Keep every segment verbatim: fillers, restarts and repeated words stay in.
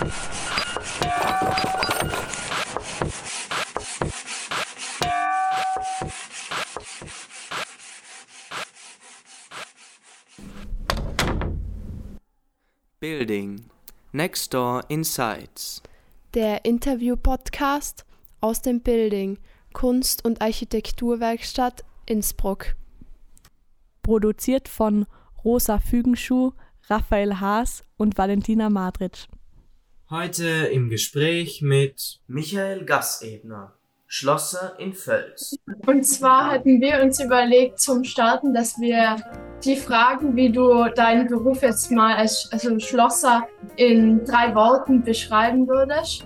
Building. Next Door Insights. Der Interview-Podcast aus dem Building, Kunst- und Architekturwerkstatt Innsbruck. Produziert von Rosa Fügenschuh, Raphael Haas und Valentina Madritsch. Heute im Gespräch mit Michael Gassebner, Schlosser in Völs. Und zwar hatten wir uns überlegt zum Starten, dass wir die fragen, wie du deinen Beruf jetzt mal als also Schlosser in drei Worten beschreiben würdest.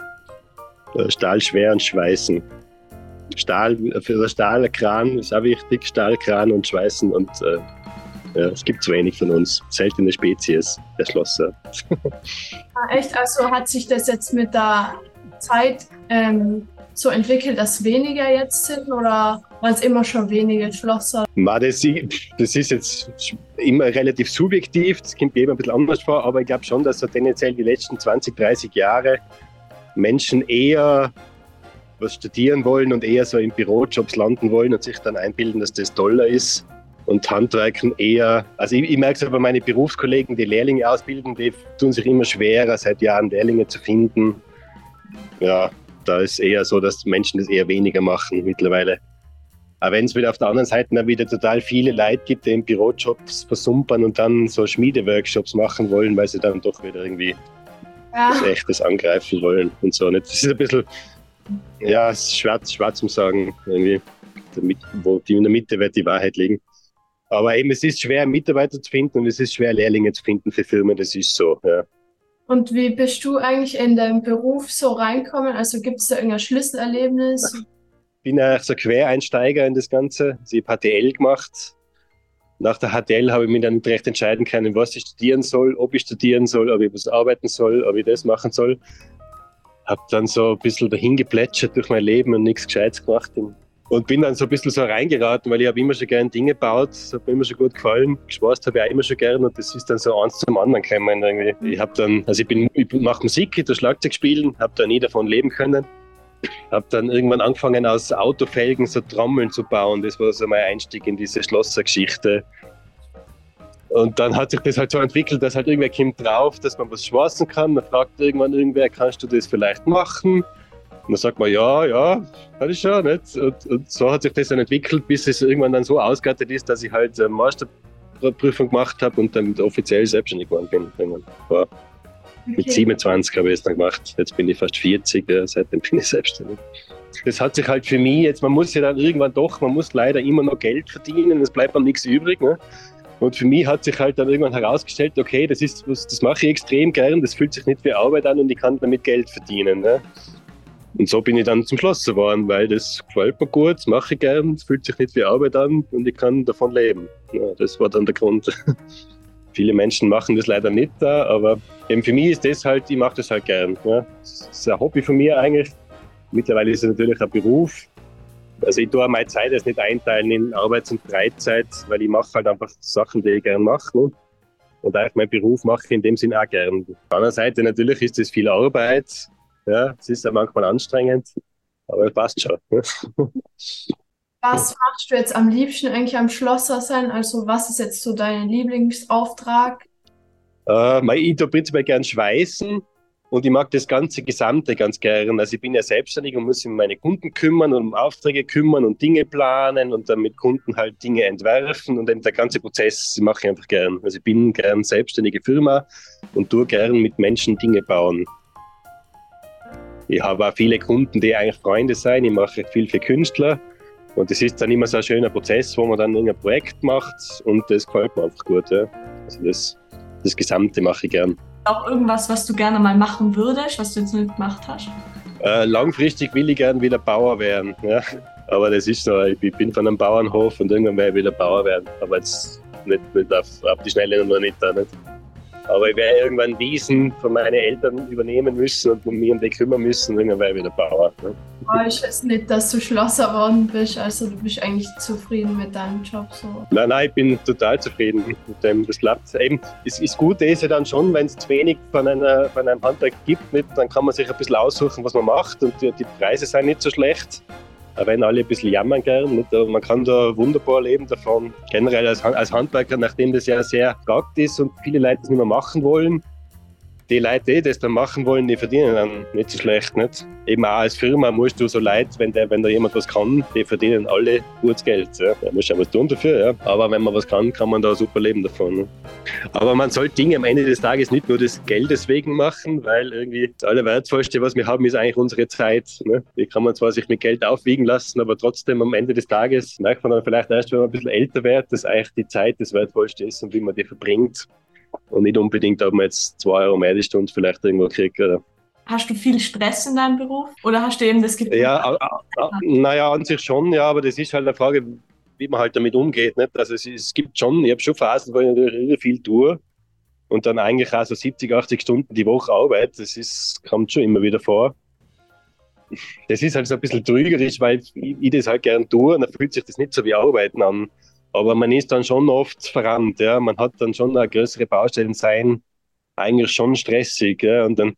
Stahl schwer und schweißen. Stahl, für den Stahlkran ist auch wichtig, Stahlkran und Schweißen. Und äh, ja, es gibt zu wenig von uns. Seltene Spezies, der Schlosser. Ja, echt? Also hat sich das jetzt mit der Zeit ähm, so entwickelt, dass weniger jetzt sind oder waren es immer schon wenige Schlosser? Ma, das, das ist jetzt immer relativ subjektiv, das kommt jedem ein bisschen anders vor, aber ich glaube schon, dass so tendenziell die letzten zwanzig, dreißig Jahre Menschen eher was studieren wollen und eher so in Bürojobs landen wollen und sich dann einbilden, dass das toller ist. Und Handwerken eher, also ich, ich merke es aber, meine Berufskollegen, die Lehrlinge ausbilden, die tun sich immer schwerer, seit Jahren Lehrlinge zu finden. Ja, da ist eher so, dass Menschen das eher weniger machen mittlerweile. Aber wenn es wieder auf der anderen Seite dann wieder total viele Leute gibt, die in Bürojobs versumpern und dann so Schmiedeworkshops machen wollen, weil sie dann doch wieder irgendwie Ja. was Echtes angreifen wollen und so. Das ist ein bisschen, ja, es ist schwer, schwer zu sagen, irgendwie, damit, wo die in der Mitte wird die Wahrheit liegen. Aber eben, es ist schwer, Mitarbeiter zu finden und es ist schwer, Lehrlinge zu finden für Firmen, das ist so, ja. Und wie bist du eigentlich in den Beruf so reinkommen? Also gibt es da irgendein Schlüsselerlebnis? Ich bin eigentlich so Quereinsteiger in das Ganze. Also ich habe H T L gemacht. Nach der H T L habe ich mich dann nicht recht entscheiden können, was ich studieren soll, ob ich studieren soll, ob ich was arbeiten soll, ob ich das machen soll. Habe dann so ein bisschen dahin geplätschert durch mein Leben und nichts Gescheites gemacht. Und bin dann so ein bisschen so reingeraten, weil ich habe immer schon gerne Dinge gebaut. Das hat mir immer schon gut gefallen. Gespaßt habe ich auch immer schon gern und das ist dann so eins zum anderen gekommen irgendwie. Ich habe dann, also ich bin, ich mache Musik, ich tue Schlagzeug spielen, habe da nie davon leben können. Habe dann irgendwann angefangen, aus Autofelgen so Trommeln zu bauen. Das war so mein Einstieg in diese Schlossergeschichte. Und dann hat sich das halt so entwickelt, dass halt irgendwer kommt drauf, dass man was schweißen kann. Dann fragt irgendwann irgendwer, kannst du das vielleicht machen? Und dann sagt man, ja, ja, kann ich schon. Nicht? Und, und so hat sich das dann entwickelt, bis es irgendwann dann so ausgeartet ist, dass ich halt eine Masterprüfung gemacht habe und dann offiziell selbstständig geworden bin. Wow. Okay. Mit siebenundzwanzig habe ich es dann gemacht. Jetzt bin ich fast vierzig, ja, seitdem bin ich selbstständig. Das hat sich halt für mich jetzt, man muss ja dann irgendwann doch, man muss leider immer noch Geld verdienen, es bleibt dann nichts übrig. Ne? Und für mich hat sich halt dann irgendwann herausgestellt, okay, das ist was, das mache ich extrem gern, das fühlt sich nicht wie Arbeit an und ich kann damit Geld verdienen. Ne? Und so bin ich dann zum Schlosser geworden, weil das gefällt mir gut, das mache ich gern, es fühlt sich nicht wie Arbeit an und ich kann davon leben. Ja, das war dann der Grund. Viele Menschen machen das leider nicht da, aber eben für mich ist das halt, ich mache das halt gern. Ja. Das ist ein Hobby von mir eigentlich. Mittlerweile ist es natürlich ein Beruf. Also ich tue meine Zeit jetzt nicht einteilen in Arbeits- und Freizeit, weil ich mache halt einfach Sachen, die ich gern mache. Ne? Und eigentlich meinen Beruf mache ich in dem Sinn auch gern. Auf der anderen Seite natürlich ist das viel Arbeit. Ja, es ist ja manchmal anstrengend, aber es passt schon. Ne? Was machst du jetzt am liebsten eigentlich am Schlosser sein? Also was ist jetzt so dein Lieblingsauftrag? Äh, ich tue prinzipiell gern schweißen und ich mag das ganze Gesamte ganz gern. Also ich bin ja selbstständig und muss mich um meine Kunden kümmern und um Aufträge kümmern und Dinge planen und dann mit Kunden halt Dinge entwerfen und dann der ganze Prozess mache ich einfach gern. Also ich bin gern selbstständige Firma und tue gern mit Menschen Dinge bauen. Ich habe auch viele Kunden, die eigentlich Freunde sein. Ich mache viel für Künstler. Und das ist dann immer so ein schöner Prozess, wo man dann irgendein Projekt macht und das gefällt mir einfach gut. Ja. Also das, das Gesamte mache ich gern. Auch irgendwas, was du gerne mal machen würdest, was du jetzt nicht gemacht hast? Äh, langfristig will ich gern wieder Bauer werden. Ja. Aber das ist so, ich bin von einem Bauernhof und irgendwann werde ich wieder Bauer werden. Aber jetzt nicht, nicht auf, auf die Schnelle noch nicht da. Nicht. Aber ich werde irgendwann Wiesen von meinen Eltern übernehmen müssen und mich um die kümmern müssen und irgendwann werde ich wieder Bauer. Ne. enttäuscht es nicht, dass du Schlosser geworden bist. Also du bist eigentlich zufrieden mit deinem Job so. Nein, nein, ich bin total zufrieden mit dem. Das klappt eben. Das, das Gute ist ja dann schon, wenn es zu wenig von, einer, von einem Handwerk gibt, nicht, dann kann man sich ein bisschen aussuchen, was man macht. Und die, die Preise sind nicht so schlecht. Auch wenn alle ein bisschen jammern gern. Nicht? Aber man kann da wunderbar leben davon. Generell als, als Handwerker, nachdem das ja sehr gefragt ist und viele Leute das nicht mehr machen wollen, die Leute, die das dann machen wollen, die verdienen dann nicht so schlecht. Nicht? Eben auch als Firma musst du so Leute, wenn, der, wenn da jemand was kann, die verdienen alle gutes Geld. Ja. Da muss ja was tun dafür. Ja. Aber wenn man was kann, kann man da super leben davon. Ne? Aber man soll Dinge am Ende des Tages nicht nur des Geldes wegen machen, weil irgendwie das Allerwertvollste, was wir haben, ist eigentlich unsere Zeit. Ne? Die kann man zwar sich mit Geld aufwiegen lassen, aber trotzdem am Ende des Tages merkt man dann vielleicht erst, wenn man ein bisschen älter wird, dass eigentlich die Zeit das Wertvollste ist und wie man die verbringt. Und nicht unbedingt, ob man jetzt zwei Euro mehr die Stunde vielleicht irgendwo kriegt. Oder? Hast du viel Stress in deinem Beruf? Oder hast du eben das Gefühl? Ja, naja, an sich schon, ja, aber das ist halt eine Frage, wie man halt damit umgeht. Nicht? Also es, es gibt schon, ich habe schon Phasen, wo ich natürlich viel tue und dann eigentlich auch so siebzig, achtzig Stunden die Woche arbeite. Das ist, kommt schon immer wieder vor. Das ist halt so ein bisschen trügerisch, weil ich, ich das halt gern tue und dann fühlt sich das nicht so wie Arbeiten an. Aber man ist dann schon oft verrannt, ja. Man hat dann schon eine größere Baustellen sein, eigentlich schon stressig, ja. Und dann,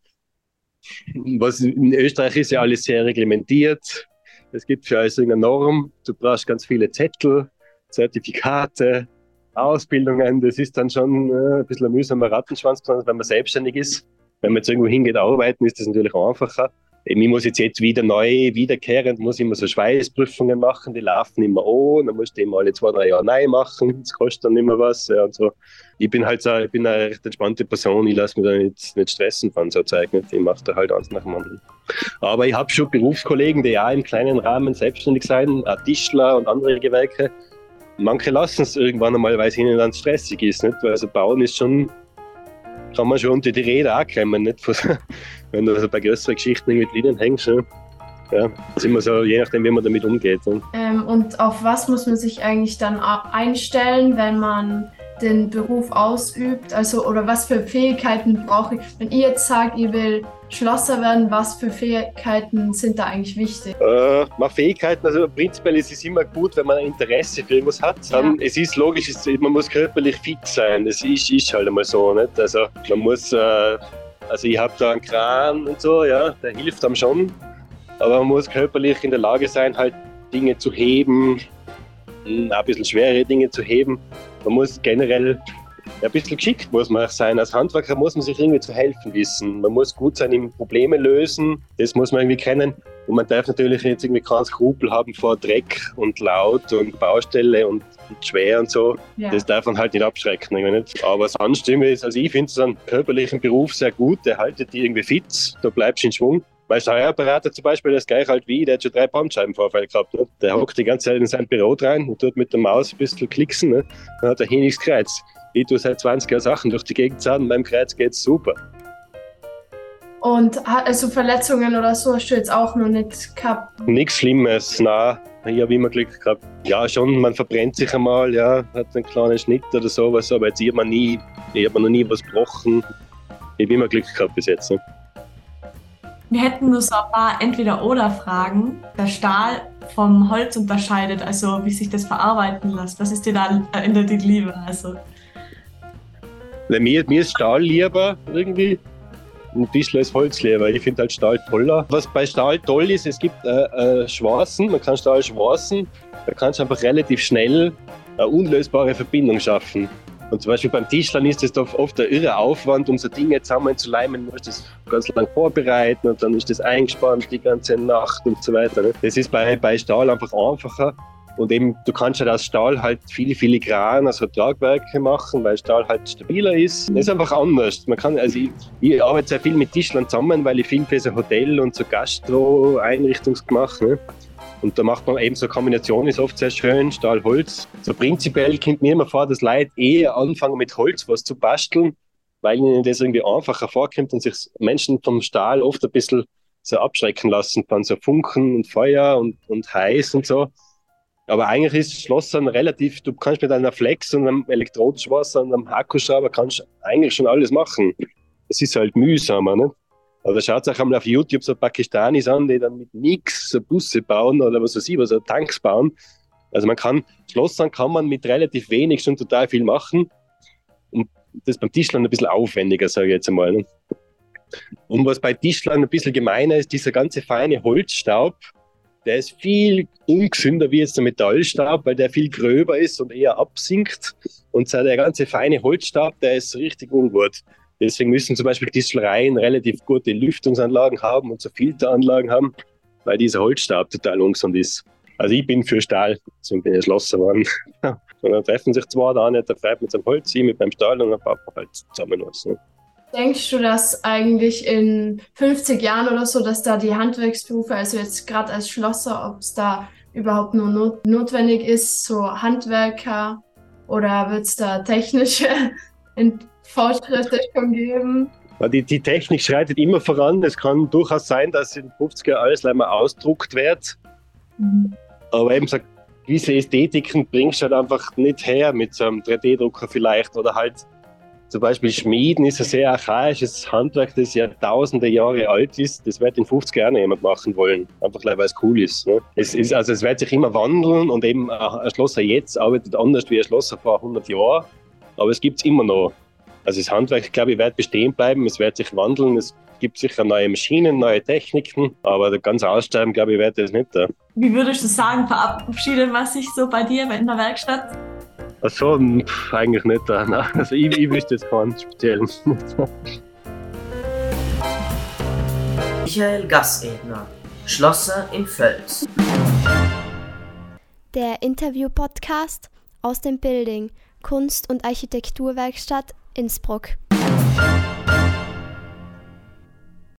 was in Österreich ist ja alles sehr reglementiert. Es gibt für alles eine Norm. Du brauchst ganz viele Zettel, Zertifikate, Ausbildungen. Das ist dann schon äh, ein bisschen ein mühsamer Rattenschwanz, besonders wenn man selbstständig ist. Wenn man jetzt irgendwo hingeht arbeiten, ist das natürlich einfacher. Ich muss jetzt, jetzt wieder neu, wiederkehrend, muss immer so Schweißprüfungen machen, die laufen immer an, dann musst du immer alle zwei, drei Jahre neu machen, das kostet dann immer was. Ja, und so. Ich bin halt so, ich bin eine recht entspannte Person, ich lasse mich da nicht, nicht stressen von so Zeug, nicht? Ich mache da halt eins nach dem anderen. Aber ich habe schon Berufskollegen, die auch im kleinen Rahmen selbstständig sind, auch Tischler und andere Gewerke. Manche lassen es irgendwann einmal, weil es ihnen dann stressig ist, nicht? Weil also bauen ist schon, kann man schon unter die Räder auch kommen, nicht? Wenn du also bei größeren Geschichten mit Linien hängst, ja, ja, das ist immer so, je nachdem, wie man damit umgeht. Ja. Ähm, und auf was muss man sich eigentlich dann einstellen, wenn man den Beruf ausübt? Also, oder was für Fähigkeiten brauche ich? Wenn ihr jetzt sagt, ihr will Schlosser werden, was für Fähigkeiten sind da eigentlich wichtig? Äh, mal Fähigkeiten, also prinzipiell ist es immer gut, wenn man ein Interesse für irgendwas hat. Ja. Es ist logisch, man muss körperlich fit sein, das ist, ist halt einmal so. Nicht? Also man muss, äh, also ich habe da einen Kran und so, ja, der hilft einem schon, aber man muss körperlich in der Lage sein, halt Dinge zu heben, ein bisschen schwere Dinge zu heben. Man muss generell ein bisschen geschickt muss man sein. Als Handwerker muss man sich irgendwie zu helfen wissen. Man muss gut sein im Probleme lösen, das muss man irgendwie kennen. Und man darf natürlich jetzt irgendwie keinen Skrupel haben vor Dreck und Laut und Baustelle und, und schwer und so. Ja. Das darf man halt nicht abschrecken. Nicht. Aber sonst ist, also ich finde so einen körperlichen Beruf sehr gut, der haltet dich irgendwie fit, da bleibst du in Schwung. Mein Steuerberater zum Beispiel, der ist gleich halt wie, der hat schon drei Bandscheibenvorfälle gehabt. Ne? Der hockt die ganze Zeit in sein Büro rein und tut mit der Maus ein bisschen klicksen. Ne? Dann hat er hier nichts Kreuz. Ich tue seit zwanzig Jahren Sachen durch die Gegend zahlen und beim Kreuz geht es super. Und also Verletzungen oder so hast du jetzt auch noch nicht gehabt? Nichts Schlimmes, nein. Ich habe immer Glück gehabt. Ja, schon, man verbrennt sich einmal, ja, hat einen kleinen Schnitt oder sowas, aber jetzt ich habe nie, ich habe noch nie was gebrochen. Ich habe immer Glück gehabt bis jetzt. Ne? Wir hätten nur so ein paar Entweder-Oder-Fragen. Der Stahl vom Holz unterscheidet, also wie sich das verarbeiten lässt. Was ist dir da in der Liebe? Also Mir, mir ist Stahl lieber irgendwie, ein bisschen als Holz lieber. Ich finde halt Stahl toller. Was bei Stahl toll ist, es gibt äh, äh, Schwarzen, man kann Stahl schwarzen, da kannst du einfach relativ schnell eine unlösbare Verbindung schaffen. Und zum Beispiel beim Tischlern ist das oft ein irrer Aufwand, um so Dinge zusammenzuleimen. Du musst das ganz lang vorbereiten und dann ist das eingespannt die ganze Nacht und so weiter. Ne? Das ist bei, bei Stahl einfach einfacher. Und eben, du kannst halt aus Stahl halt viele filigran, also Tragwerke machen, weil Stahl halt stabiler ist. Das ist einfach anders. Man kann, also ich, ich arbeite sehr viel mit Tischlern zusammen, weil ich viel für so Hotel- und so Gastro-Einrichtungsgemacht. Ne? Und da macht man eben so eine Kombination, ist oft sehr schön, Stahl-Holz. So prinzipiell kommt mir immer vor, dass Leute eher anfangen mit Holz was zu basteln, weil ihnen das irgendwie einfacher vorkommt und sich Menschen vom Stahl oft ein bisschen so abschrecken lassen von so Funken und Feuer und, und heiß und so. Aber eigentlich ist Schlossern relativ, du kannst mit einer Flex und einem Elektrodenschwasser und einem Akkuschrauber kannst eigentlich schon alles machen. Es ist halt mühsamer, ne? Oder schaut euch einmal auf YouTube so Pakistanis an, die dann mit nichts so Busse bauen oder was weiß ich, was so Tanks bauen. Also man kann, Schlossern kann man mit relativ wenig schon total viel machen. Und das ist beim Tischlern ein bisschen aufwendiger, sage ich jetzt einmal. Ne? Und was bei Tischlern ein bisschen gemeiner ist, dieser ganze feine Holzstaub, der ist viel ungesünder wie jetzt der Metallstaub, weil der viel gröber ist und eher absinkt. Und der ganze feine Holzstaub, der ist richtig ungut. Deswegen müssen zum Beispiel Tischlereien relativ gute Lüftungsanlagen haben und so Filteranlagen haben, weil dieser Holzstaub total ungesund ist. Also ich bin für Stahl, deswegen bin ich Schlosser geworden. Und dann treffen sich zwei da nicht, der Freit mit seinem Holz, ich mit meinem Stahl und dann bauen wir halt zusammen was. Ne? Denkst du, dass eigentlich in fünfzig Jahren oder so, dass da die Handwerksberufe, also jetzt gerade als Schlosser, ob es da überhaupt nur not- notwendig ist, so Handwerker, oder wird es da technische Fortschritte schon geben? Die, die Technik schreitet immer voran. Es kann durchaus sein, dass in den fünfziger Jahren alles einmal ausgedruckt wird. Mhm. Aber eben so gewisse Ästhetiken bringst du halt einfach nicht her mit so einem drei D-Drucker vielleicht. Oder halt zum Beispiel Schmieden ist ein sehr archaisches Handwerk, das ja tausende Jahre alt ist. Das wird in fünfzig Jahren jemand machen wollen. Einfach weil es cool ist. Ne? Es ist. Also es wird sich immer wandeln und eben ein Schlosser jetzt arbeitet anders wie ein Schlosser vor hundert Jahren. Aber es gibt es immer noch. Also das Handwerk, glaube ich, wird bestehen bleiben, es wird sich wandeln, es gibt sicher neue Maschinen, neue Techniken, aber ganz aussterben, glaube ich, wird das nicht da. Wie würdest du sagen, verabschiedet man sich so bei dir in der Werkstatt? Ach so, pff, eigentlich nicht da. Nein. Also ich, ich wüsste jetzt keinen speziellen. Michael Gassebner, Schlosser in Völs. Der Interview-Podcast aus dem Building Kunst- und Architekturwerkstatt Innsbruck.